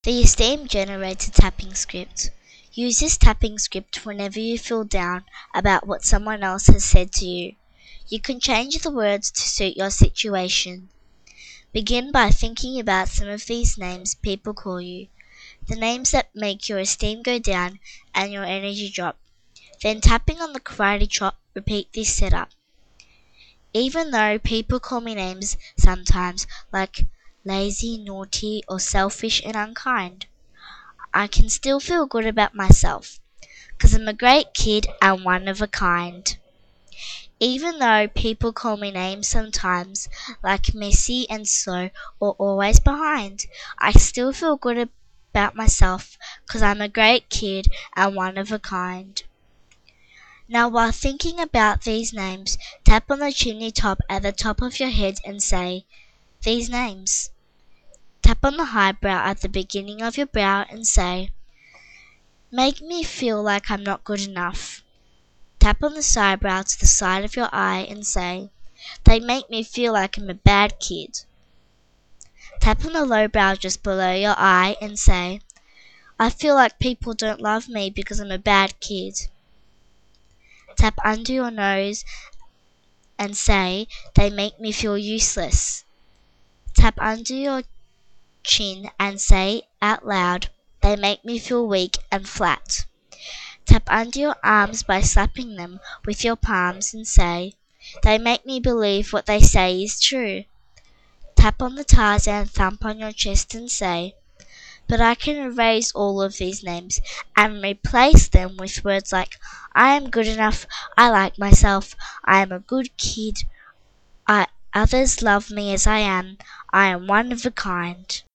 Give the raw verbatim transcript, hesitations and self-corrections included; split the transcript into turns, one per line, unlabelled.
The Esteem Generator Tapping Script. Use this tapping script whenever you feel down about what someone else has said to you. You can change the words to suit your situation. Begin by thinking about some of these names people call you, the names that make your esteem go down and your energy drop. Then tapping on the karate chop, repeat this setup. Even though people call me names sometimes, like lazy, naughty, or selfish and unkind, I can still feel good about myself, 'cause I'm a great kid and one of a kind. Even though people call me names sometimes, like messy and slow or always behind, I still feel good about myself, 'cause I'm a great kid and one of a kind. Now, while thinking about these names, tap on the chimney top at the top of your head and say, these names. Tap on the highbrow at the beginning of your brow and say, make me feel like I'm not good enough. Tap on the sidebrow to the side of your eye and say, they make me feel like I'm a bad kid. Tap on the low brow just below your eye and say, I feel like people don't love me because I'm a bad kid. Tap under your nose and say, they make me feel useless. Tap under your chin and say out loud, they make me feel weak and flat. Tap under your arms by slapping them with your palms and say, they make me believe what they say is true. Tap on the Tarzan thump on your chest and say, but I can erase all of these names and replace them with words like, I am good enough, I like myself, I am a good kid, I, others love me as I am, I am one of a kind.